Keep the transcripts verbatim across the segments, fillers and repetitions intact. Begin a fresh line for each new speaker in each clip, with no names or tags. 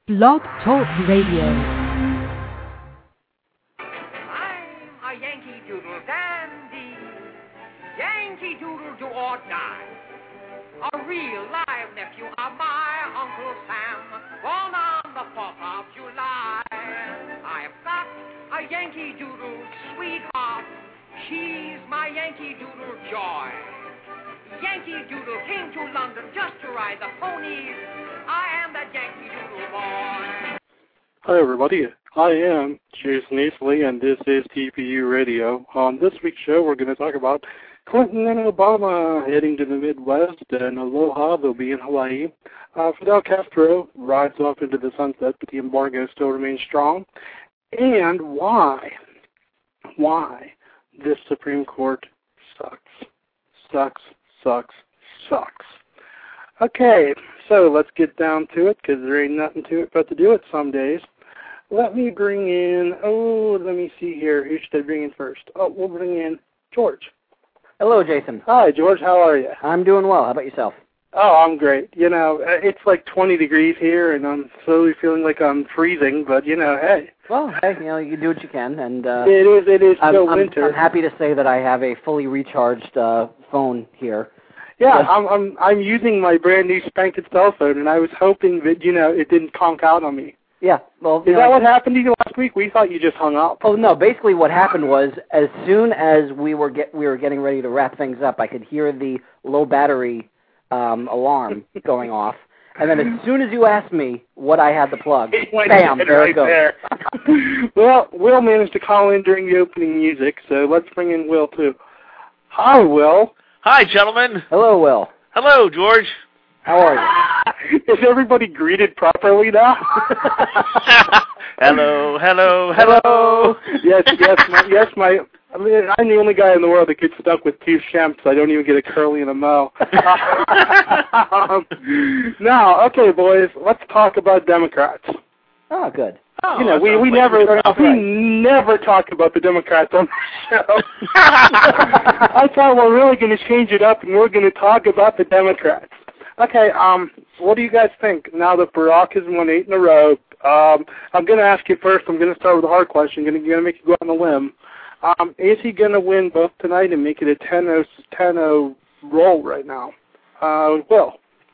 Blog Talk Radio.
I'm a Yankee Doodle dandy, Yankee Doodle do or die. A real live nephew of my Uncle Sam, born on the fourth of July. I've got a Yankee Doodle sweetheart, she's my Yankee Doodle joy. Yankee Doodle came to London just to ride the ponies. I am that Yankee Doodle boy.
Hi, everybody. I am Jason Easley, and this is T P U Radio. On this week's show, we're going to talk about Clinton and Obama heading to the Midwest, and aloha, they'll be in Hawaii. Uh, Fidel Castro rides off into the sunset, but the embargo still remains strong. And why, why this Supreme Court sucks, sucks, sucks, sucks. Okay, so let's get down to it, because there ain't nothing to it but to do it some days. Let me bring in, oh, let me see here. Who should I bring in first? Oh, we'll bring in George.
Hello, Jason.
Hi, George. How are you?
I'm doing well. How about yourself?
Oh, I'm great. You know, it's like twenty degrees here, and I'm slowly feeling like I'm freezing, but, you know, hey.
Well, hey, you know, you do what you can, and uh,
it is, it is still
I'm,
winter.
I'm happy to say that I have a fully recharged uh, phone here.
Yeah,
Yes.
I'm, I'm I'm using my brand new spanking cell phone, and I was hoping that, you know, it didn't conk out on me.
Yeah, well,
Is
you know,
that what happened to you last week? We thought you just hung up.
Oh no! Basically, what happened was, as soon as we were get we were getting ready to wrap things up, I could hear the low battery um, alarm going off, and then as soon as you asked me what I had to plug, bam, there
right
it goes.
There. Well, Will managed to call in during the opening music, so let's bring in Will too. Hi, Will.
Hi, gentlemen.
Hello, Will.
Hello, George.
How are you?
Is everybody greeted properly now?
Hello, hello, hello.
Yes, yes, my, yes, my. I mean, I'm the only guy in the world that gets stuck with two shemps. I don't even get a curly and a mo. um, now, okay, boys, let's talk about Democrats.
Oh, good.
Oh,
you know, we, we
like
never we
right.
never talk about the Democrats on the show. I thought we're really going to change it up, and we're going to talk about the Democrats. Okay, um, what do you guys think now that Barack has won eight in a row? Um, I'm going to ask you first. I'm going to start with a hard question. I'm going to make you go out on a limb. Um, is he going to win both tonight and make it a ten oh roll right now? Uh, Will?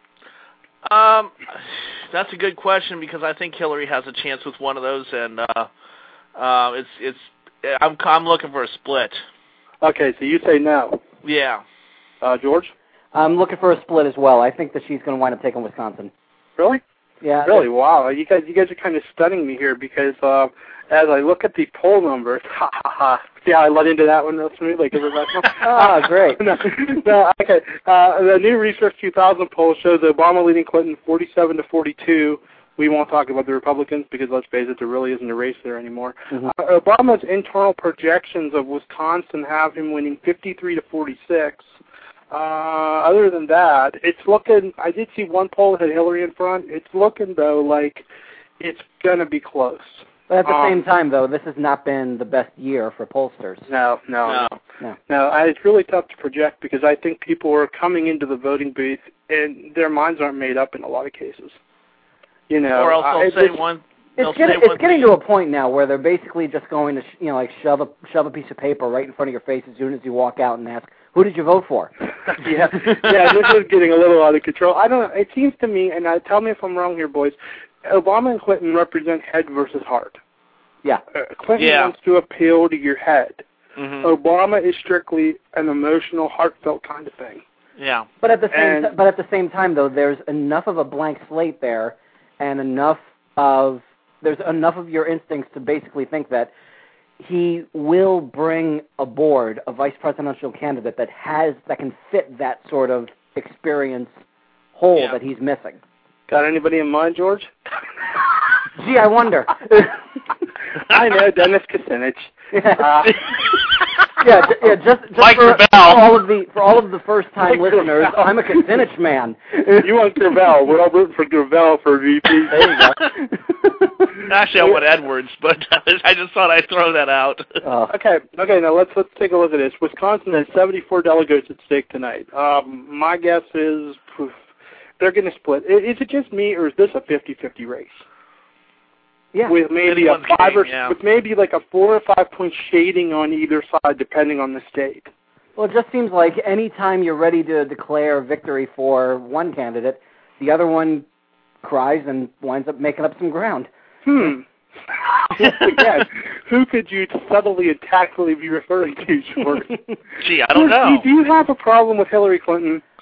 Um, that's a good question because I think Hillary has a chance with one of those, and uh, uh, it's it's I'm I'm looking for a split.
Okay, so you say no.
Yeah.
Uh, George?
I'm looking for a split as well. I think that she's going to wind up taking Wisconsin.
Really?
Yeah.
Really? Wow. You guys, you guys are kind of stunning me here because uh, as I look at the poll numbers, ha ha ha. See how I let into that one real smoothly?
Ah, great.
no, no, okay. Uh, the new Research two thousand poll shows Obama leading Clinton forty-seven to forty-two. We won't talk about the Republicans because, let's face it, there really isn't a race there anymore.
Mm-hmm.
Uh, Obama's internal projections of Wisconsin have him winning fifty-three to forty-six. Uh, other than that, it's looking, I did see one poll that had Hillary in front. It's looking, though, like it's going to be close.
But at the
um,
same time, though, this has not been the best year for pollsters.
No, no, no.
No.
No, no I, it's really tough to project because I think people are coming into the voting booth and their minds aren't made up in a lot of cases. You know,
Or else they'll
I,
say
this,
one. They'll
It's, getting,
say one
it's getting
thing.
to a point now where they're basically just going to, sh- you know, like shove a shove a piece of paper right in front of your face as soon as you walk out and ask, "Who did you vote for?"
yeah, yeah, this is getting a little out of control. I don't know. It seems to me, and uh, tell me if I'm wrong here, boys. Obama and Clinton represent head versus heart.
Yeah.
Uh, Clinton
Yeah.
wants to appeal to your head.
Mm-hmm.
Obama is strictly an emotional, heartfelt kind of thing.
Yeah.
But at the same
And-
t- but at the same time, though, there's enough of a blank slate there, and enough of there's enough of your instincts to basically think that he will bring aboard a vice presidential candidate that has that can fit that sort of experience hole
Yeah.
that he's missing.
Got anybody in mind, George?
Gee, I wonder.
I know, Dennis Kucinich. Uh,
yeah, j- yeah, just, just
Mike
for,
Gravel.
for all of the for all of the first time
Mike
listeners,
Gravel.
I'm a Kucinich man.
You want Gravel. We're all rooting for Gravel for V P.
There you go.
Actually, I want Edwards, but I just thought I'd throw that out.
Oh.
Okay, okay. Now let's let's take a look at this. Wisconsin has seventy-four delegates at stake tonight. Um, my guess is poof, they're going to split. Is, is it just me, or is this a fifty-fifty race?
Yeah.
With maybe a
Anyone's
five
game,
or
yeah.
with maybe like a four or five point shading on either side, depending on the state.
Well, it just seems like any time you're ready to declare victory for one candidate, the other one cries and winds up making up some ground.
Hmm. Once again, who could you subtly and tactfully be referring to, George?
Gee, I don't know.
Do, do you have a problem with Hillary Clinton?